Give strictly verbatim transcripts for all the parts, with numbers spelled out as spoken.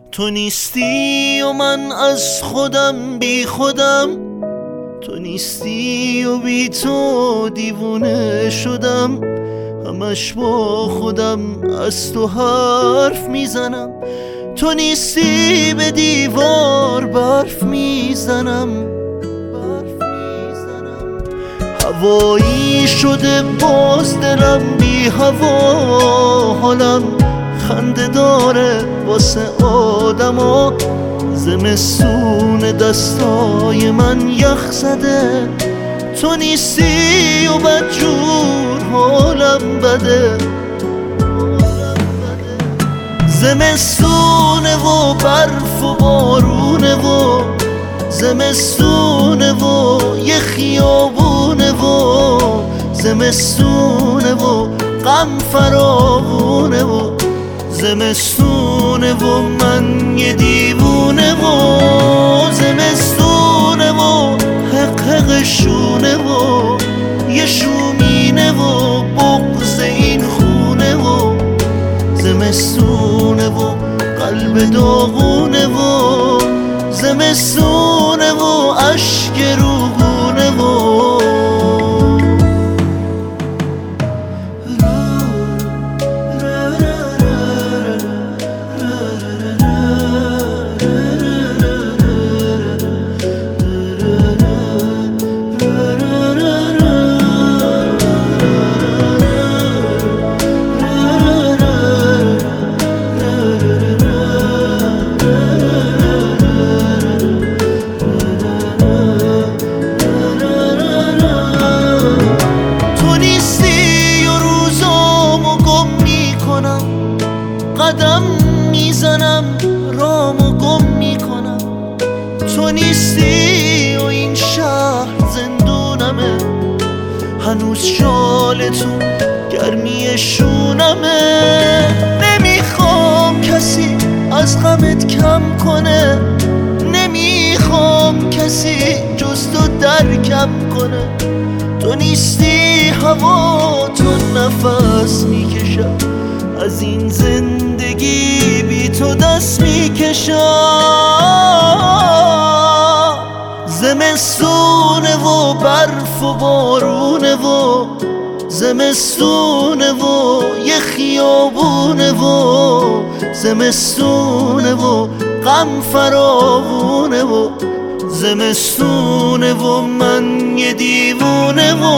تو نیستی و من از خودم بی خودم، تو نیستی و بی تو دیوونه شدم. همش با خودم از تو حرف میزنم، تو نیستی به دیوار برف میزنم. هوایی شده باز دلم بی هوا، حالم خنده داره واسه آدما. زمستون دستای من یخ زده، تو نیستی و بدجور حالم بده. زمستونه و برف و بارونه و زمستونه و یه خیابونه و زمستونه و غم فراوونه و زمستونه و من یه دیوونه و زمستونه و حق حق شونه و یه شومینه و بغض این خونه و زمستونه و قلب داغونه و زمستونه و اشک روگونه و قدم میزنم رامو گم میکنم. تو نیستی و این شهر زندونمه، هنوز شال تو گرمی شونمه. نمیخوام کسی از غمت کم کنه، نمیخوام کسی جز تو درکم کنه. تو نیستی هوا تو نفس میکشم، از این زندگی بی تو دست میکشم. زمستونه و برف و بارونه و زمستونه و یه خیابونه و زمستونه و غم فراوونه و زمستونه و من یه دیوونه و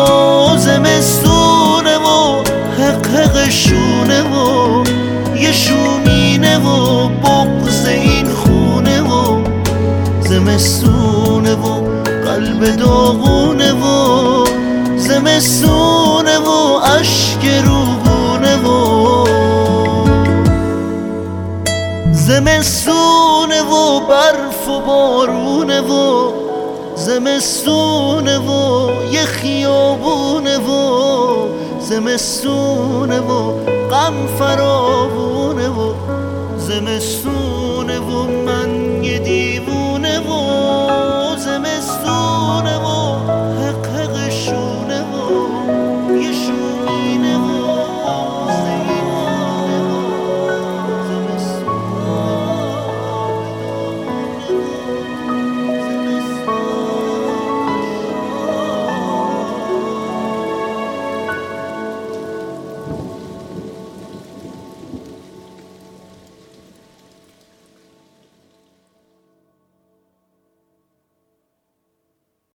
زمستونه و حق حق شونه و یه شومینه و بغض این خونه و زمستونه و قلب داغونه و زمستونه و اشک روگونه و زمستونه و برف و بارونه و زمستونه و یه خیابونه و زمستونه و غم فراوونه و زمستونه و